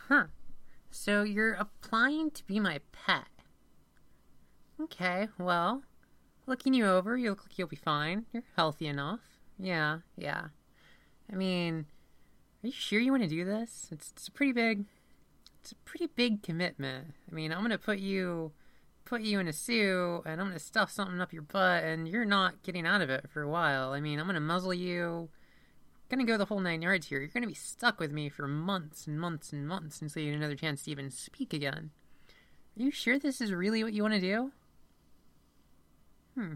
Huh. So you're applying to be my pet. Okay, well, looking you over, you look like you'll be fine. You're healthy enough. Yeah, yeah. I mean, are you sure you want to do this? It's a pretty big commitment. I mean, I'm gonna put you in a suit, and I'm gonna stuff something up your butt, and you're not getting out of it for a while. I mean, I'm gonna muzzle you. Gonna go the whole 9 yards here. You're gonna be stuck with me for months and months and months until you get another chance to even speak again. Are you sure this is really what you want to do? Hmm.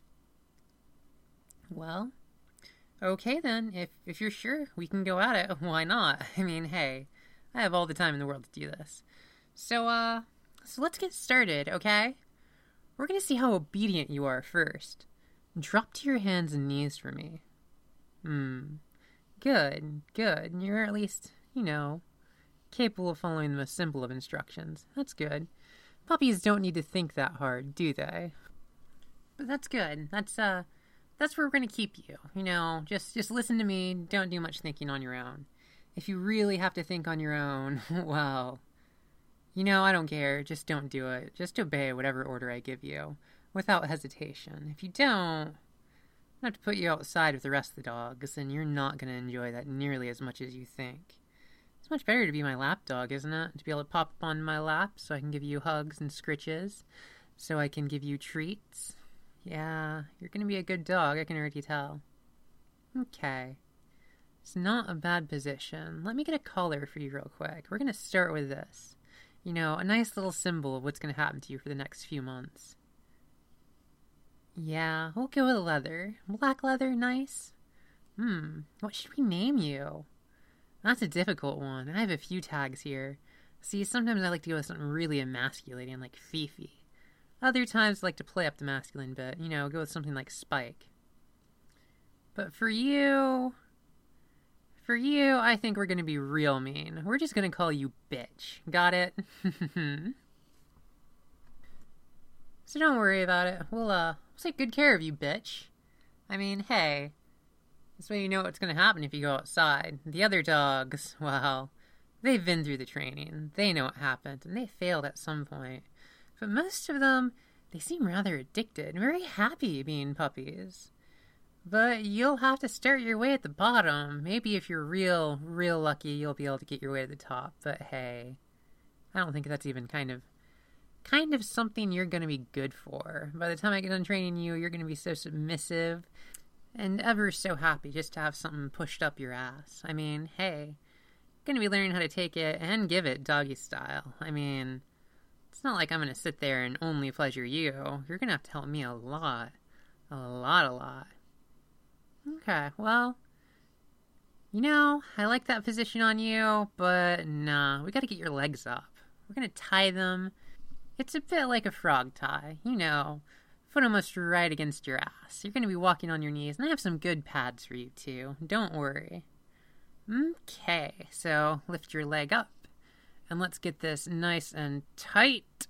Well, okay then. If you're sure, we can go at it. Why not? I mean, hey, I have all the time in the world to do this. So let's get started, okay? We're gonna see how obedient you are first. Drop to your hands and knees for me. Good, good. You're at least, capable of following the most simple of instructions. That's good. Puppies don't need to think that hard, do they? But that's good. That's where we're gonna keep you. Just listen to me. Don't do much thinking on your own. If you really have to think on your own, well, I don't care. Just don't do it. Just obey whatever order I give you, without hesitation. If you don't, I have to put you outside with the rest of the dogs, and you're not going to enjoy that nearly as much as you think. It's much better to be my lap dog, isn't it? To be able to pop up on my lap so I can give you hugs and scritches, so I can give you treats. Yeah, you're going to be a good dog, I can already tell. Okay. It's not a bad position. Let me get a collar for you real quick. We're going to start with this. A nice little symbol of what's going to happen to you for the next few months. Yeah, we'll go with leather. Black leather, nice. What should we name you? That's a difficult one. I have a few tags here. See, sometimes I like to go with something really emasculating like Fifi. Other times I like to play up the masculine bit, go with something like Spike. But for you, I think we're going to be real mean. We're just going to call you Bitch. Got it? So don't worry about it. We'll take good care of you, Bitch. I mean, hey, this way you know what's going to happen if you go outside. The other dogs, well, they've been through the training. They know what happened, and they failed at some point. But most of them, they seem rather addicted and very happy being puppies. But you'll have to start your way at the bottom. Maybe if you're real lucky, you'll be able to get your way to the top. But hey, I don't think that's even kind of something you're going to be good for. By the time I get done training you, you're going to be so submissive and ever so happy just to have something pushed up your ass. I mean, hey, you're going to be learning how to take it and give it doggy style. I mean, it's not like I'm going to sit there and only pleasure you. You're going to have to help me a lot. A lot. Okay, well, I like that position on you, but nah, we gotta get your legs up. We're gonna tie them. It's a bit like a frog tie, foot almost right against your ass. You're gonna be walking on your knees, and I have some good pads for you, too. Don't worry. Okay, so lift your leg up, and let's get this nice and tight.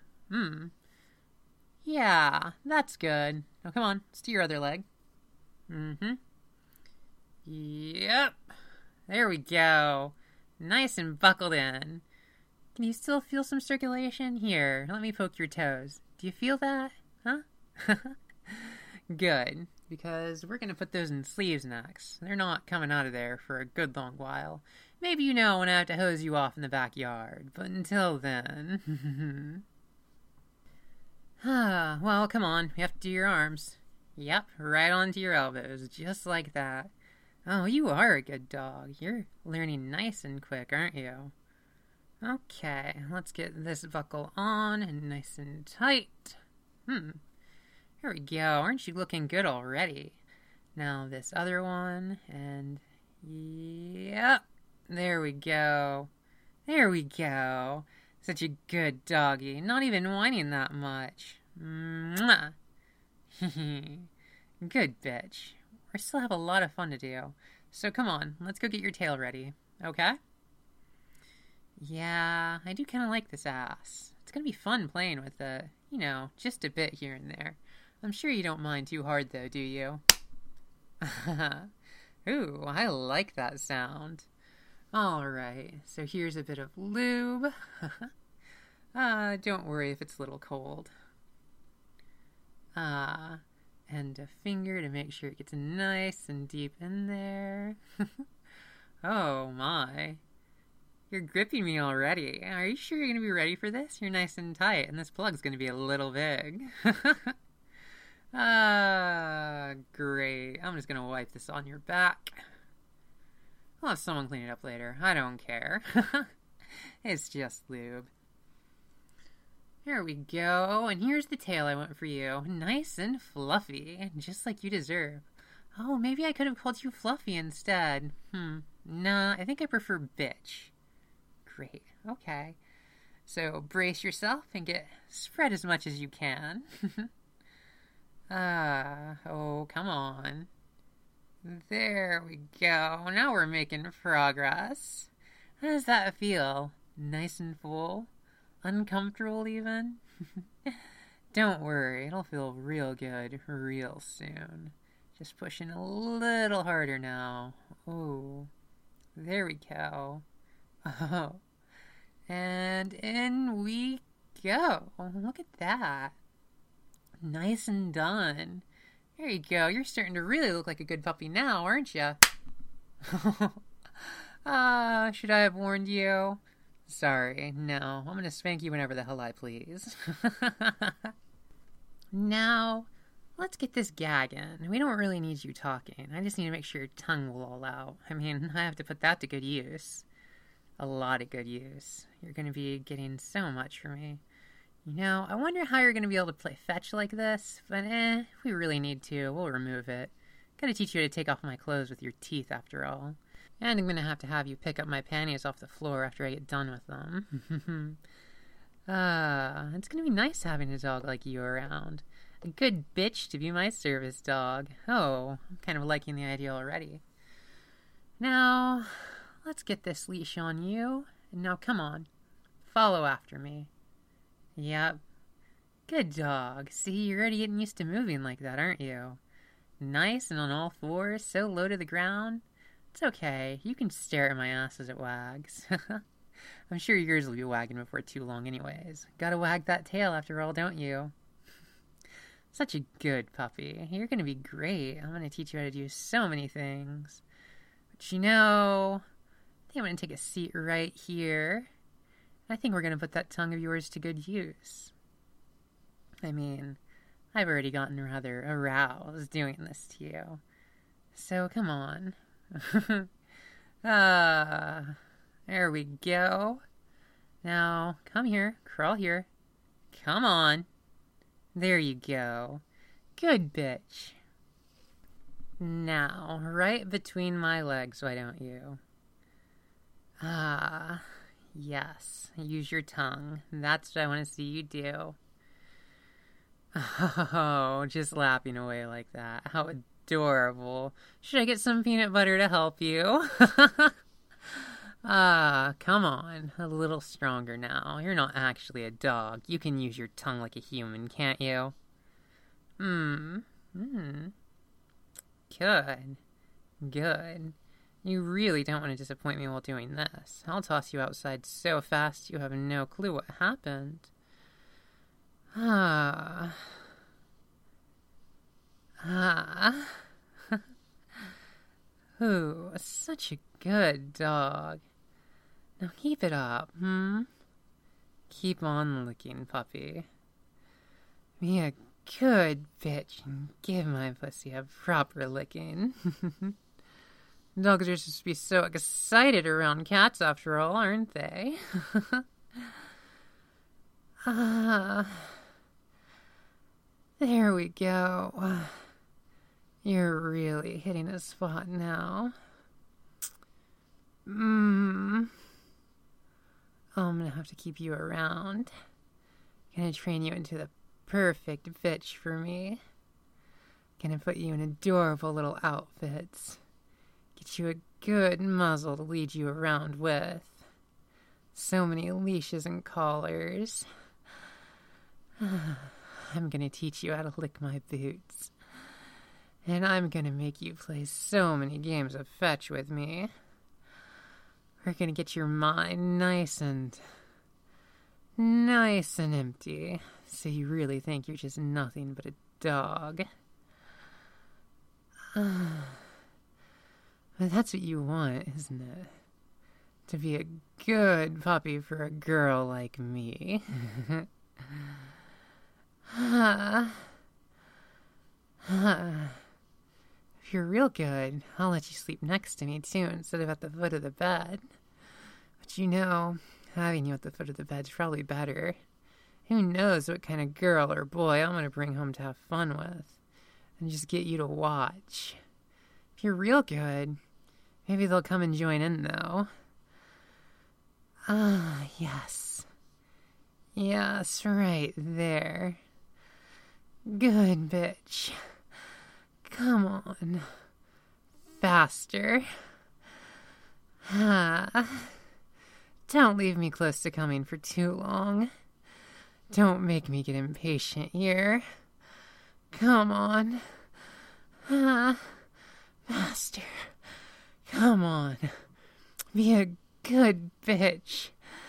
Yeah, that's good. Now come on, let's do your other leg. Yep. There we go. Nice and buckled in. Can you still feel some circulation? Here, let me poke your toes. Do you feel that? Huh? Good. Because we're going to put those in sleeves next. They're not coming out of there for a good long while. Maybe when I have to hose you off in the backyard. But until then... Well, come on. We have to do your arms. Yep, right onto your elbows, just like that. Oh, you are a good dog. You're learning nice and quick, aren't you? Okay, let's get this buckle on and nice and tight. Here we go. Aren't you looking good already? Now this other one, and yep, there we go. There we go. Such a good doggy. Not even whining that much. Mwah. Good bitch. We still have a lot of fun to do. So come on, let's go get your tail ready. Okay? Yeah, I do kind of like this ass. It's gonna be fun playing with it. Just a bit here and there. I'm sure you don't mind too hard though, do you? Ooh, I like that sound. Alright, so here's a bit of lube. Don't worry if it's a little cold. And a finger to make sure it gets nice and deep in there. Oh my. You're gripping me already. Are you sure you're going to be ready for this? You're nice and tight, and this plug's going to be a little big. Great. I'm just going to wipe this on your back. I'll have someone clean it up later. I don't care. It's just lube. There we go. And here's the tail I want for you. Nice and fluffy, just like you deserve. Oh, maybe I could have called you Fluffy instead. Nah, I think I prefer bitch. Great. Okay. So brace yourself and get spread as much as you can. Oh, come on. There we go. Now we're making progress. How does that feel? Nice and full? Uncomfortable even? Don't worry, it'll feel real good real soon. Just pushing a little harder now. Oh, there we go. Oh, and in we go. Look at that. Nice and done. There you go. You're starting to really look like a good puppy now, aren't you? Should I have warned you? Sorry, no. I'm going to spank you whenever the hell I please. Now, let's get this gagging. We don't really need you talking. I just need to make sure your tongue will all out. I mean, I have to put that to good use. A lot of good use. You're going to be getting so much from me. You know, I wonder how you're going to be able to play fetch like this, but if we really need to, we'll remove it. Gotta teach you to take off my clothes with your teeth, after all. And I'm going to have you pick up my panties off the floor after I get done with them. It's going to be nice having a dog like you around. A good bitch to be my service dog. Oh, I'm kind of liking the idea already. Now, let's get this leash on you. And now come on, follow after me. Yep. Good dog. See, you're already getting used to moving like that, aren't you? Nice and on all fours, so low to the ground. It's okay. You can stare at my ass as it wags. I'm sure yours will be wagging before too long anyways. Gotta wag that tail after all, don't you? Such a good puppy. You're gonna be great. I'm gonna teach you how to do so many things. But you know, I think I'm gonna take a seat right here. I think we're gonna put that tongue of yours to good use. I mean, I've already gotten rather aroused doing this to you. So come on. There we go. Now, come here. Crawl here. Come on. There you go. Good bitch. Now, right between my legs, why don't you? Yes. Use your tongue. That's what I want to see you do. Oh, just lapping away like that. How adorable. Should I get some peanut butter to help you? Come on. A little stronger now. You're not actually a dog. You can use your tongue like a human, can't you? Good. Good. You really don't want to disappoint me while doing this. I'll toss you outside so fast you have no clue what happened. Ooh, such a good dog. Now keep it up, Keep on licking, puppy. Be a good bitch and give my pussy a proper licking. Dogs are supposed to be so excited around cats after all, aren't they? There we go. You're really hitting a spot now. I'm gonna have to keep you around. Gonna train you into the perfect bitch for me. Gonna put you in adorable little outfits. Get you a good muzzle to lead you around with. So many leashes and collars. I'm gonna teach you how to lick my boots. And I'm gonna make you play so many games of fetch with me. We're gonna get your mind nice and empty, so you really think you're just nothing but a dog. But that's what you want, isn't it? To be a good puppy for a girl like me. If you're real good, I'll let you sleep next to me too, instead of at the foot of the bed. But you know, having you at the foot of the bed's probably better. Who knows what kind of girl or boy I'm gonna bring home to have fun with, and just get you to watch. If you're real good, maybe they'll come and join in, though. Ah, yes. Yes, right there. Good bitch. Come on. Faster. Don't leave me close to coming for too long. Don't make me get impatient here. Come on. Faster. Come on. Be a good bitch.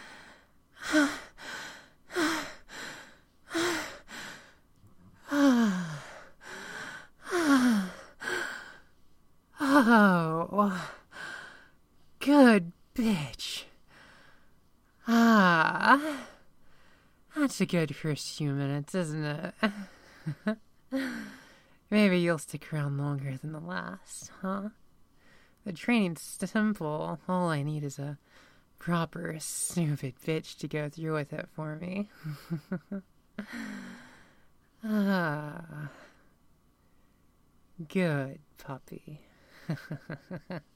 Oh, good bitch. That's a good first few minutes, isn't it? Maybe you'll stick around longer than the last, huh? The training's simple. All I need is a proper stupid bitch to go through with it for me. Good puppy.